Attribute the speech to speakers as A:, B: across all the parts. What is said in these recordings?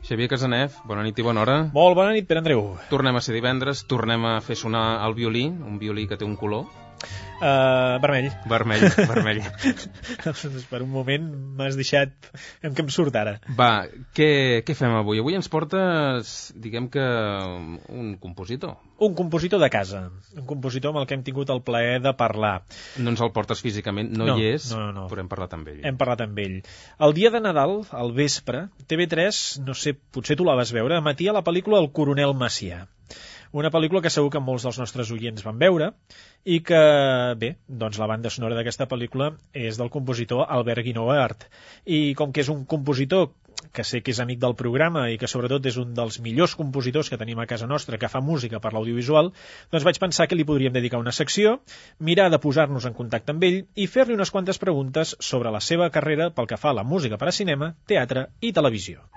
A: Xavier Casanev, bona nit i bona hora.
B: Molt bona nit, Pere Andreu.
A: Tornem a ser divendres, tornem a fer sonar el violí, un violí que té un color.
B: Vermell.
A: Vermell.
B: Per un moment m'has deixat en què em surt ara.
A: Va, què fem avui? Avui ens portes, diguem que, un compositor.
B: Un compositor de casa. Un compositor amb el que hem tingut el plaer de parlar.
A: No ens el portes físicament, no hi és,
B: no.
A: però hem parlat amb ell.
B: Hem parlat amb ell. El dia de Nadal, al vespre, TV3, no sé, potser tu la vas veure, emetia la pel·lícula El coronel Macià. Una pel·lícula que segur que molts dels nostres oients van veure i que, bé, doncs la banda sonora d'aquesta pel·lícula és del compositor Albert Guinovart. I com que és un compositor que sé que és amic del programa i que sobretot és un dels millors compositors que tenim a casa nostra, que fa música per l'audiovisual, doncs vaig pensar que li podríem dedicar una secció, mirar de posar-nos en contacte amb ell i fer-li unes quantes preguntes sobre la seva carrera pel que fa a la música per a cinema, teatre i televisió.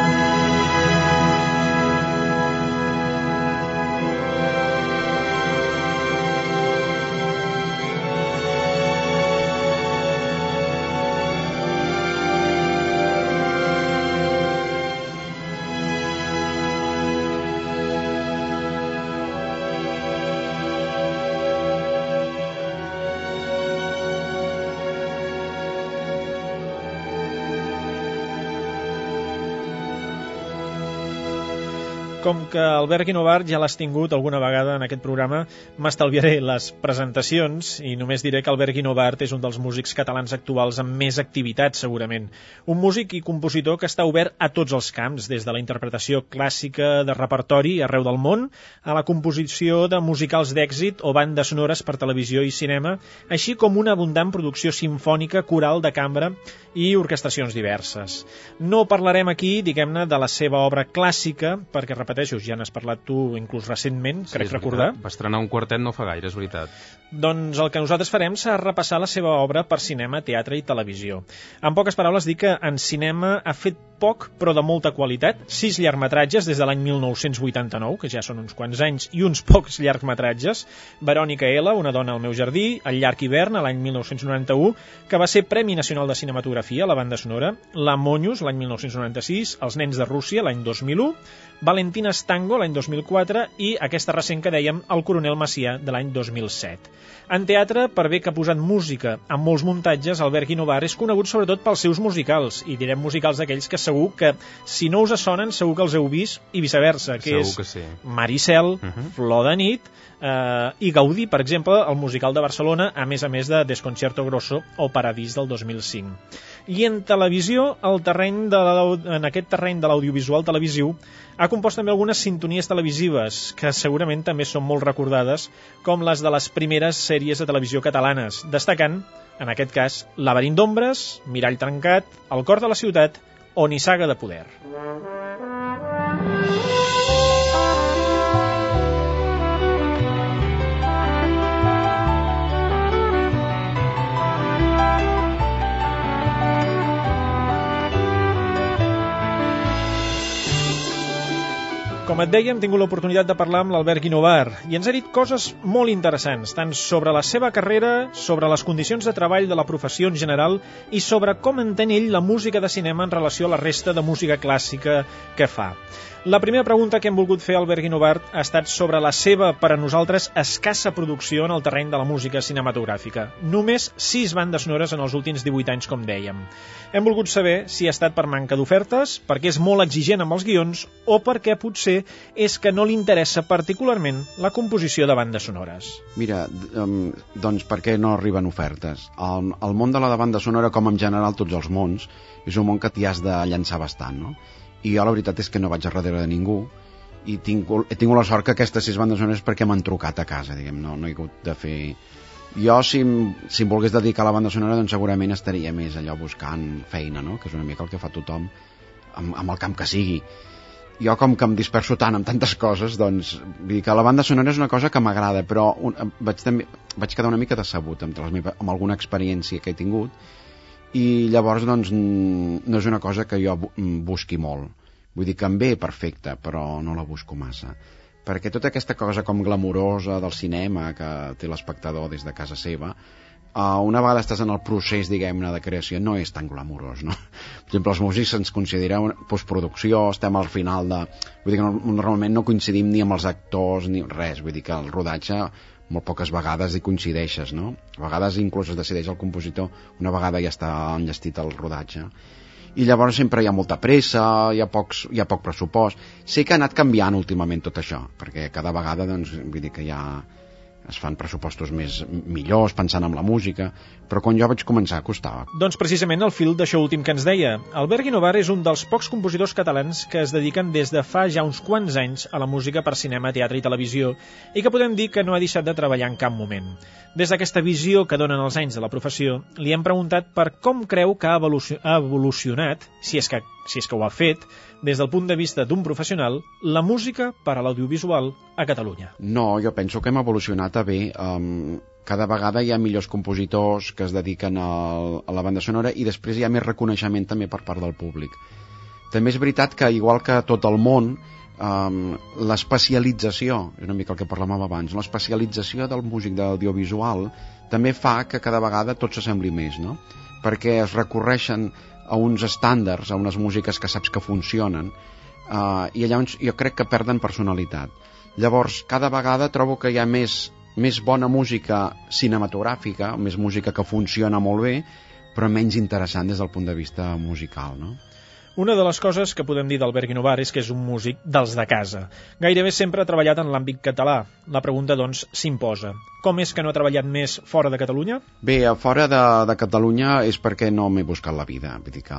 B: Com que Albert Guinovart ja l'has tingut alguna vegada en aquest programa, m'estalviaré les presentacions i només diré que Albert Guinovart és un dels músics catalans actuals amb més activitat, segurament. Un músic i compositor que està obert a tots els camps, des de la interpretació clàssica de repertori arreu del món, a la composició de musicals d'èxit o bandes sonores per televisió i cinema, així com una abundant producció simfònica, coral de cambra i orquestracions diverses. No parlarem aquí, diguem-ne, de la seva obra clàssica, perquè, repeteixo, ja n'has parlat tu inclús recentment, crec recordar.
A: Va estrenar un quartet no fa gaire, és veritat.
B: Doncs el que nosaltres farem serà repassar la seva obra per cinema, teatre i televisió. En poques paraules, dic que en cinema ha fet poc, però de molta qualitat, 6 llargmetratges des de l'any 1989, que ja són uns quants anys, i uns pocs llargmetratges. Verònica L, Una dona al meu jardí, El llarg hivern, l'any 1991, que va ser Premi Nacional de Cinematografia, la banda sonora, La Monyos, l'any 1996, Els nens de Rússia, l'any 2001, Valentines Tango, l'any 2004, i aquesta recent que dèiem, El coronel Macià, de l'any 2007. En teatre, per bé que ha posat música amb molts muntatges, Albert Guinovart és conegut sobretot pels seus musicals, i direm musicals d'aquells que segur que, si no us sonen, segur que els heu vist, i viceversa, que
A: segur
B: és
A: que sí.
B: Maricel, Flor de nit, i Gaudí, per exemple, el musical de Barcelona, a més de Desconcierto Grosso o Paradís del 2005. I en televisió, en aquest terreny de l'audiovisual televisiu, ha compost també algunes sintonies televisives, que segurament també són molt recordades, com les de les primeres sèries de televisió catalanes, destacant, en aquest cas, Laberint d'ombres, Mirall trencat, El cor de la ciutat o Nissaga de poder. Com et deia, hem tingut l'oportunitat de parlar amb l'Albert Guinovart i ens ha dit coses molt interessants, tant sobre la seva carrera, sobre les condicions de treball de la professió en general i sobre com entén ell la música de cinema en relació a la resta de música clàssica que fa. La primera pregunta que hem volgut fer a Albert Guinovart ha estat sobre la seva, per a nosaltres, escassa producció en el terreny de la música cinematogràfica. Només 6 bandes sonores en els últims 18 anys, com dèiem. Hem volgut saber si ha estat per manca d'ofertes, perquè és molt exigent amb els guions, o perquè potser és que no li interessa particularment la composició de bandes sonores.
C: Mira, doncs per què no arriben ofertes? El món de la banda sonora, com en general tots els mons, és un món que t'hi has de llançar bastant, no? I jo la veritat és que no vaig a darrere de ningú i he tingut la sort que aquestes 6 bandes sonores perquè m'han trucat a casa, diguem, no he hagut de fer... Jo, si em volgués dedicar a la banda sonora, doncs segurament estaria més allò buscant feina, no? Que és una mica el que fa tothom amb el camp que sigui. Jo, com que em disperso tant amb tantes coses, doncs, vull dir que la banda sonora és una cosa que m'agrada, però vaig quedar una mica decebut amb alguna experiència que he tingut. I llavors, doncs, no és una cosa que jo busqui molt. Vull dir que em ve perfecte, però no la busco massa. Perquè tota aquesta cosa com glamurosa del cinema que té l'espectador des de casa seva, una vegada estàs en el procés, diguem-ne, de creació, no és tan glamurós, no? Per exemple, els músics ens considera una postproducció, estem al final de... Vull dir que normalment no coincidim ni amb els actors ni res, vull dir que el rodatge molt poques vegades hi coincideixes, no? A vegades inclús es decideix el compositor, una vegada ja està enllestit el rodatge. I llavors sempre hi ha molta pressa, hi ha poc pressupost. Sé que ha anat canviant últimament tot això, perquè cada vegada, doncs, vull dir que es fan pressupostos millors pensant en la música, però quan jo vaig començar costava.
B: Doncs precisament el fil d'això últim que ens deia. Albert Guinovar és un dels pocs compositors catalans que es dediquen des de fa ja uns quants anys a la música per cinema, teatre i televisió i que podem dir que no ha deixat de treballar en cap moment. Des d'aquesta visió que donen els anys de la professió, li hem preguntat per com creu que ha evolucionat, si és que ho ha fet, des del punt de vista d'un professional, la música per a l'audiovisual a Catalunya.
C: No, jo penso que hem evolucionat a bé. Cada vegada hi ha millors compositors que es dediquen a la banda sonora i després hi ha més reconeixement també per part del públic. També és veritat que, igual que tot el món, l'especialització, és una mica el que parlàvem abans, l'especialització del músic d'audiovisual també fa que cada vegada tot s'assembli més, no? Perquè es recorreixen a uns estàndards, a unes músiques que saps que funcionen, i llavors jo crec que perden personalitat. Llavors, cada vegada trobo que hi ha més bona música cinematogràfica, més música que funciona molt bé, però menys interessant des del punt de vista musical, no?
B: Una de les coses que podem dir d'Albert Guinovar és que és un músic dels de casa. Gairebé sempre ha treballat en l'àmbit català. La pregunta, doncs, s'imposa. Com és que no ha treballat més fora de Catalunya?
C: Bé, fora de Catalunya és perquè no m'he buscat la vida. Vull dir que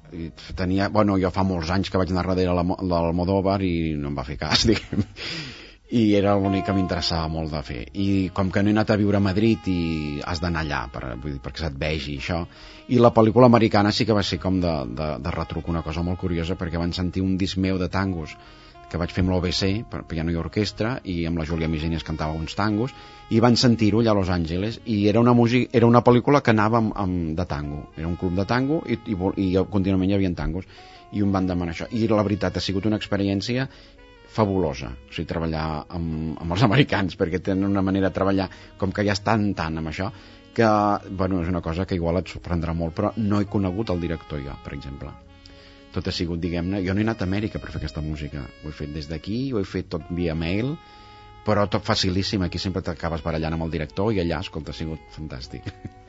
C: jo fa molts anys que vaig anar darrere l'Almodóvar i no em va fer cas, diguem. I era l'únic que m'interessava molt de fer. I com que no he anat a viure a Madrid i has d'anar allà perquè se't vegi això. I la pel·lícula americana sí que va ser com de retruc, una cosa molt curiosa, perquè van sentir un disc meu de tangos que vaig fer amb l'OBC, per piano i orquestra, i amb la Júlia Miseni es cantava uns tangos, i van sentir-ho allà a Los Angeles, i era una pel·lícula que anava de tango. Era un club de tango i contínuament hi havia tangos, i em van demanar això. I la veritat ha sigut una experiència fabulosa, o sigui, treballar amb els americans, perquè tenen una manera de treballar com que ja estan tant amb això, que, és una cosa que igual et sorprendrà molt, però no he conegut el director jo, per exemple. Tot ha sigut, diguem-ne, jo no he anat a Amèrica per fer aquesta música, ho he fet des d'aquí, ho he fet tot via mail, però tot facilíssim, aquí sempre t'acabes barallant amb el director i allà, escolta, ha sigut fantàstic.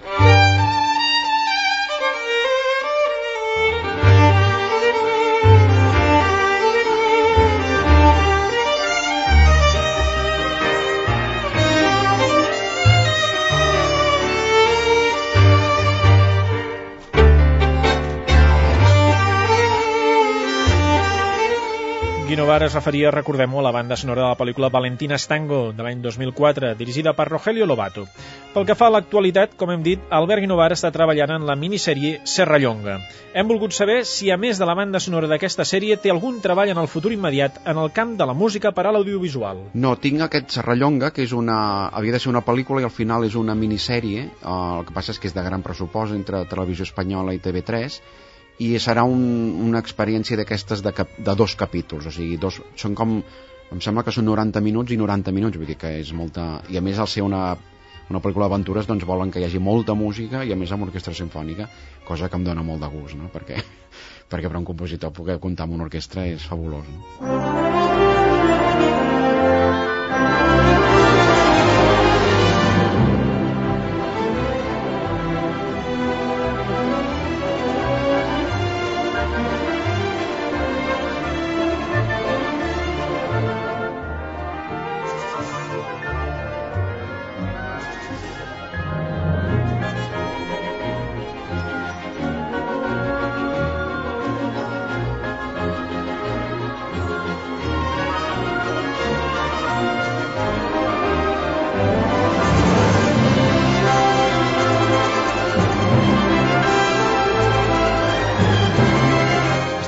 B: Guinovar es referia, recordem-ho, a la banda sonora de la pel·lícula Valentina's Tango, de l'any 2004, dirigida per Rogelio Lobato. Pel que fa a l'actualitat, com hem dit, Albert Guinovar està treballant en la minissèrie Serrallonga. Hem volgut saber si, a més de la banda sonora d'aquesta sèrie, té algun treball en el futur immediat en el camp de la música per a l'audiovisual.
C: No, tinc aquest Serrallonga, que havia de ser una pel·lícula i al final és una minissèrie. El que passa és que és de gran pressupost entre Televisió Espanyola i TV3, i serà una experiència d'aquestes de 2 capítols, o sigui, són com, em sembla que són 90 minuts i 90 minuts, vull dir que és molta, i a més al ser una pel·lícula d'aventures doncs volen que hi hagi molta música i a més amb orquestra simfònica, cosa que em dona molt de gust, no? Perquè per a un compositor poder comptar amb una orquestra és fabulós, no?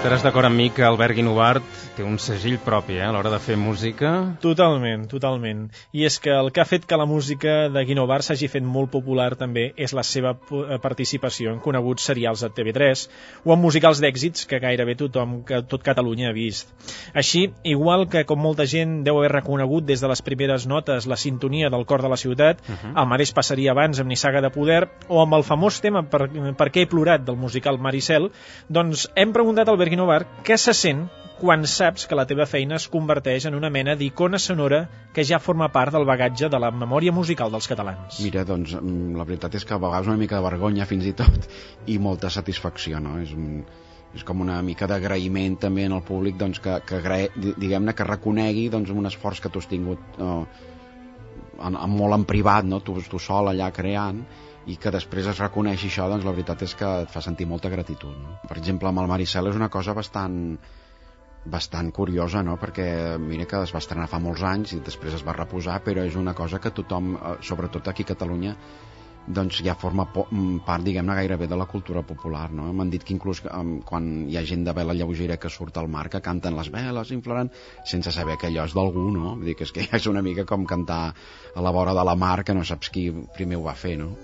A: Estaràs d'acord amb mi que Albert Guinovart té un segell propi a l'hora de fer música?
B: Totalment. I és que el que ha fet que la música de Guinovart s'hagi fet molt popular també és la seva participació en coneguts serials de TV3 o en musicals d'èxits que gairebé tot Catalunya ha vist. Així, igual que com molta gent deu haver reconegut des de les primeres notes la sintonia del Cor de la Ciutat, el mateix passaria abans amb Nissaga de Poder o amb el famós tema Per què he plorat del musical Maricel, doncs hem preguntat al Albert Guinovart què se sent quan saps que la teva feina es converteix en una mena d'icona sonora que ja forma part del bagatge de la memòria musical dels catalans.
C: Mira, doncs, la veritat és que a vegades una mica de vergonya fins i tot i molta satisfacció, no? És com una mica d'agraïment també en el públic, doncs, diguem-ne que reconegui doncs, un esforç que tu has tingut molt en privat, no? Tu sol allà creant, i que després es reconeixi això, doncs la veritat és que et fa sentir molta gratitud, no? Per exemple, amb el Maricel és una cosa bastant curiosa, no? Perquè mira que es va estrenar fa molts anys i després es va reposar, però és una cosa que tothom, sobretot aquí a Catalunya, doncs ja forma part, diguem-ne, gairebé de la cultura popular, no? M'han dit que inclús quan hi ha gent de vela lleugera que surt al mar, que canten les veles, inflaran, sense saber que allò és d'algú, no? Vull dir que és que és una mica com cantar a la vora de la mar, que no saps qui primer ho va fer, no?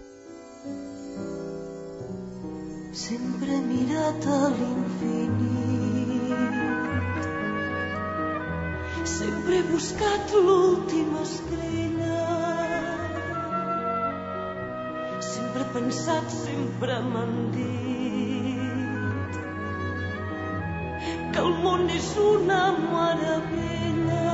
D: Sempre he mirat a l'infinit, sempre he buscat l'última estrella, sempre he pensat, sempre m'han dit que el món és una meravella.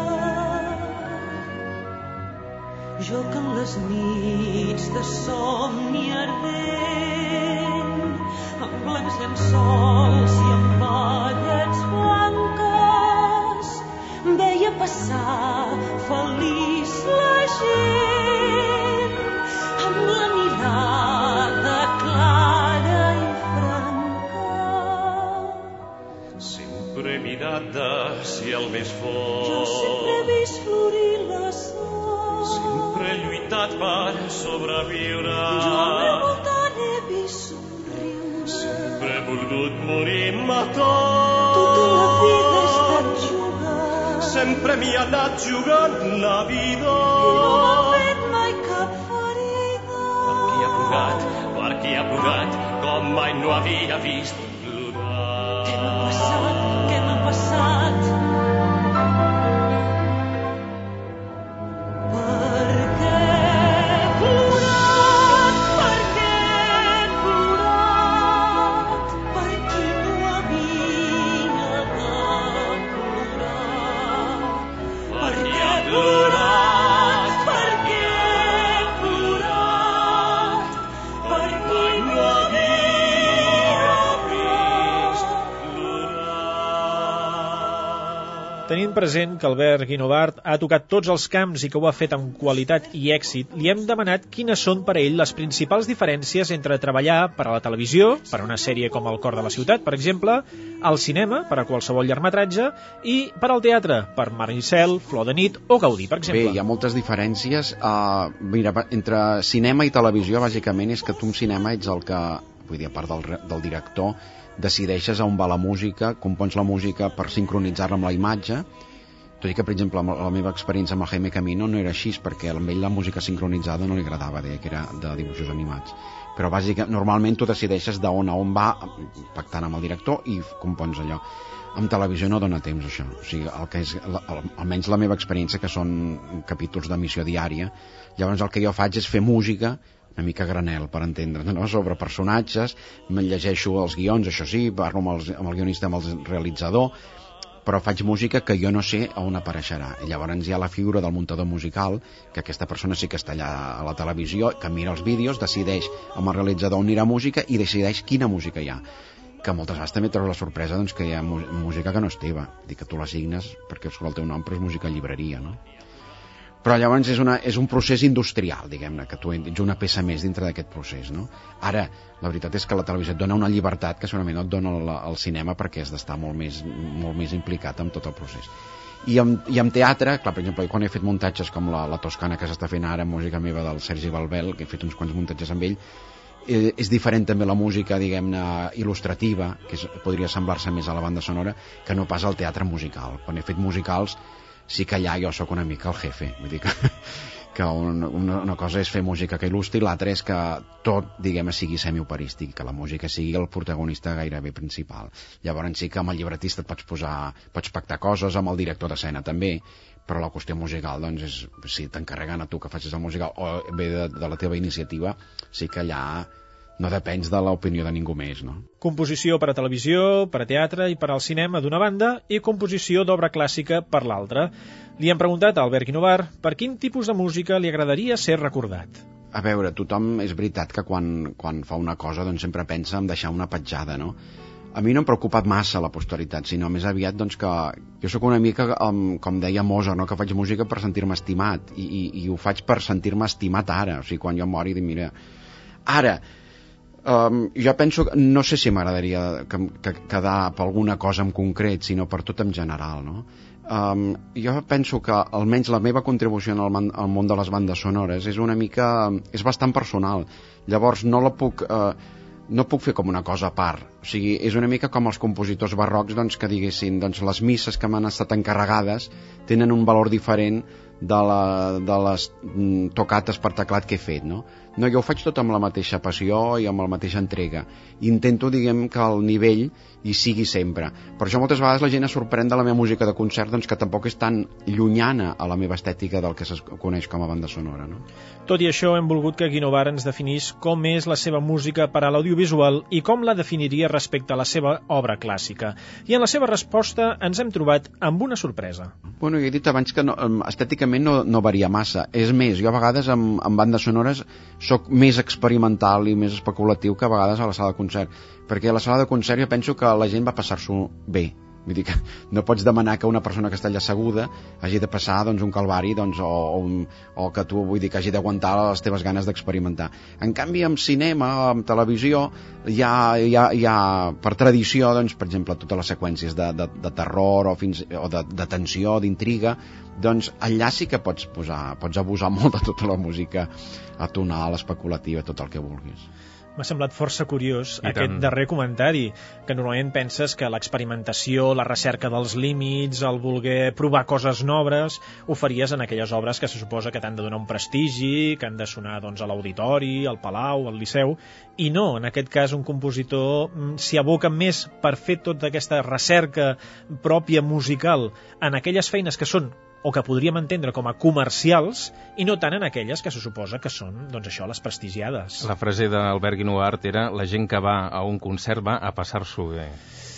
D: Jo que en les nits de somni ardent, amb blancs llençols i amb ballets blanques, veia passar feliç la gent, amb la mirada clara i franca.
E: Sempre he mirat de ciel més fort,
D: Jo sempre he vist florir la sort,
E: sempre he lluitat per sobreviure,
D: jo al meu voltant he vist somriure.
E: sempre he volgut morir-me tot.
D: Tota la vida he estat jugant,
E: Sempre m'hi ha anat jugant la vida.
D: i no m'ha fet mai cap ferida.
E: Per qui ha plorat, com mai no havia vist plorar.
D: Què m'ha passat? Què m'ha passat? Per què he plorat? Per què he plorat? Per qui no havia de plorar? Per què he plorat? Per què he plorat? Per qui no havia vist
E: plorar.
B: Tenint present que Albert Guinovart ha tocat tots els camps i que ho ha fet amb qualitat i èxit, li hem demanat quines són per a ell les principals diferències entre treballar per a la televisió, per a una sèrie com El Cor de la Ciutat, per exemple, al cinema, per a qualsevol llargmetratge, i per al teatre, per Maricel, Flor de nit o Gaudí, per exemple.
C: Bé, hi ha moltes diferències. Mira, entre cinema i televisió, bàsicament, és que tu en cinema ets el que, vull dir, a part del director, decideixes on va la música, compons la música per sincronitzar-la amb la imatge, tot i que, per exemple, la meva experiència amb el Jaime Camino no era així, perquè a ell la música sincronitzada no li agradava, deia que era de dibuixos animats. Però bàsicament, normalment tu decideixes d'on a on va, pactant amb el director, i compons allò. En televisió no dona temps, això. O sigui, el que és, almenys la meva experiència, que són capítols d'emissió diària, llavors el que jo faig és fer música una mica granel, per entendre's, no? Sobre personatges, me llegeixo els guions, això sí, parlo amb el guionista, amb el realitzador, però faig música que jo no sé on apareixerà. I llavors hi ha la figura del muntador musical, que aquesta persona sí que està allà a la televisió, que mira els vídeos, decideix amb el realitzador on anirà música i decideix quina música hi ha. Que moltes vegades també trobes la sorpresa, doncs, que hi ha música que no és teva, dir que tu l'assignes perquè surt el teu nom, però és música llibreria, no? Però llavors és un procés industrial, diguem-ne, que tu ets una peça més dintre d'aquest procés, no? Ara, la veritat és que la televisió et dona una llibertat que segurament no et dona el cinema, perquè has d'estar molt més implicat en tot el procés. I amb teatre, clar, per exemple, quan he fet muntatges com la Toscana, que s'està fent ara, música meva del Sergi Balbel, que he fet uns quants muntatges amb ell, és diferent també la música, diguem-ne, il·lustrativa, que podria semblar-se més a la banda sonora, que no pas al teatre musical. Quan he fet musicals, sí que allà jo sóc una mica el jefe, vull dir que una cosa és fer música que il·lustri, l'altra és que tot, diguem, sigui semioperístic, que la música sigui el protagonista gairebé principal. Llavors sí que amb el llibretista et pots pactar coses, amb el director d'escena també, però la qüestió musical, doncs, si t'encarreguen a tu que facis el musical o bé de la teva iniciativa, sí que allà no depens de l'opinió de ningú més, no?
B: Composició per a televisió, per a teatre i per al cinema d'una banda i composició d'obra clàssica per l'altra. Li hem preguntat a Albert Guinovar per quin tipus de música li agradaria ser recordat.
C: A veure, tothom és veritat que quan fa una cosa doncs sempre pensa en deixar una petjada, no? A mi no em preocupa massa la posteritat, sinó més aviat doncs, que jo sóc una mica, com deia Mozart, no? Que faig música per sentir-me estimat i ho faig per sentir-me estimat ara, o sigui, quan jo mori dic, mira, ara jo penso que no sé si m'agradaria quedar per alguna cosa en concret, sinó per tot en general, no? Jo penso que almenys la meva contribució al món de les bandes sonores és bastant personal, llavors no puc fer com una cosa a part, o sigui, és una mica com els compositors barrocs doncs, que diguessin, doncs les misses que m'han estat encarregades tenen un valor diferent de les tocates per teclat que he fet, no? No, jo ho faig tot amb la mateixa passió i amb la mateixa entrega. Intento, diguem, que el nivell hi sigui sempre. Per això moltes vegades la gent es sorprèn de la meva música de concert, doncs que tampoc és tan llunyana a la meva estètica del que es coneix com a banda sonora, no?
B: Tot i això, hem volgut que Guinovar ens definís com és la seva música per a l'audiovisual i com la definiria respecte a la seva obra clàssica. I en la seva resposta ens hem trobat amb una sorpresa.
C: Bueno, jo he dit abans que estèticament no varia massa. És més, jo a vegades amb bandes sonores soc més experimental i més especulatiu que a vegades a la sala de concert, perquè a la sala de concert jo penso que la gent va passar-s'ho bé. Vull dir que no pots demanar que una persona que està allà asseguda hagi de passar doncs, un calvari doncs, o que tu, vull dir, que hagi d'aguantar les teves ganes d'experimentar. En canvi, amb cinema, amb televisió, hi ha per tradició, doncs, per exemple, totes les seqüències de terror o de tensió, d'intriga, doncs allà sí que pots abusar molt de tota la música atonal, especulativa, tot el que vulguis.
B: M'ha semblat força curiós aquest darrer comentari, que normalment penses que l'experimentació, la recerca dels límits, el voler provar coses noves, ho faries en aquelles obres que se suposa que t'han de donar un prestigi, que han de sonar doncs, a l'auditori, al Palau, al Liceu, i no, en aquest cas un compositor s'hi aboca més per fer tota aquesta recerca pròpia musical en aquelles feines que són o que podríem entendre com a comercials i no tant en aquelles que se suposa que són, doncs això, les prestigiades.
A: La frase d'Albert Guinovar era la gent que va a un concert va a passar-s'ho bé.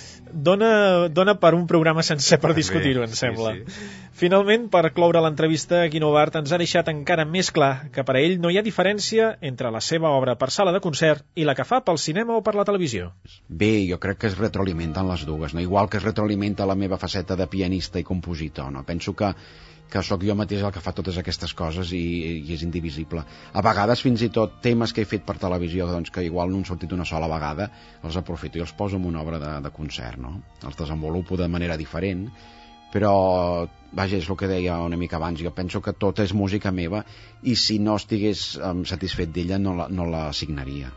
B: Dona per un programa sencer per discutir-ho, em sembla. Sí. Finalment, per cloure l'entrevista, Guinovar ens ha deixat encara més clar que per a ell no hi ha diferència entre la seva obra per sala de concert i la que fa pel cinema o per la televisió.
C: Bé, jo crec que es retroalimenten les dues, no? Igual que es retroalimenta la meva faceta de pianista i compositor, no? Penso que sóc jo mateix el que fa totes aquestes coses i és indivisible. A vegades, fins i tot, temes que he fet per televisió, doncs, que igual no han sortit una sola vegada, els aprofito i els poso en una obra de concert, no? Els desenvolupo de manera diferent, però, vaja, és el que deia una mica abans, jo penso que tot és música meva i si no estigués satisfet d'ella no la signaria.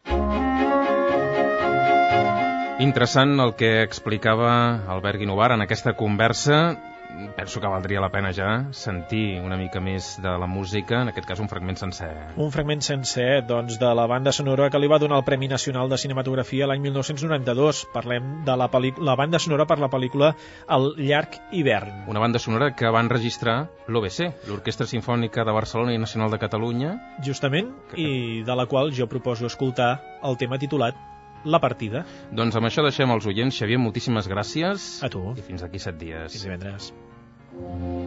A: Interessant el que explicava Albert Guinovar en aquesta conversa. Penso que valdria la pena ja sentir una mica més de la música, en aquest cas un fragment sencer.
B: Un fragment sencer, doncs, de la banda sonora que li va donar el Premi Nacional de Cinematografia l'any 1992. Parlem de la banda sonora per la pel·lícula El llarg hivern.
A: Una banda sonora que va enregistrar l'OBC, l'Orquestra Simfònica de Barcelona i Nacional de Catalunya.
B: Justament, i de la qual jo proposo escoltar el tema titulat La partida.
A: Doncs amb això deixem els oients. Xavier, moltíssimes gràcies.
B: A tu.
A: I fins aquí 7 dies.
B: Fins divendres.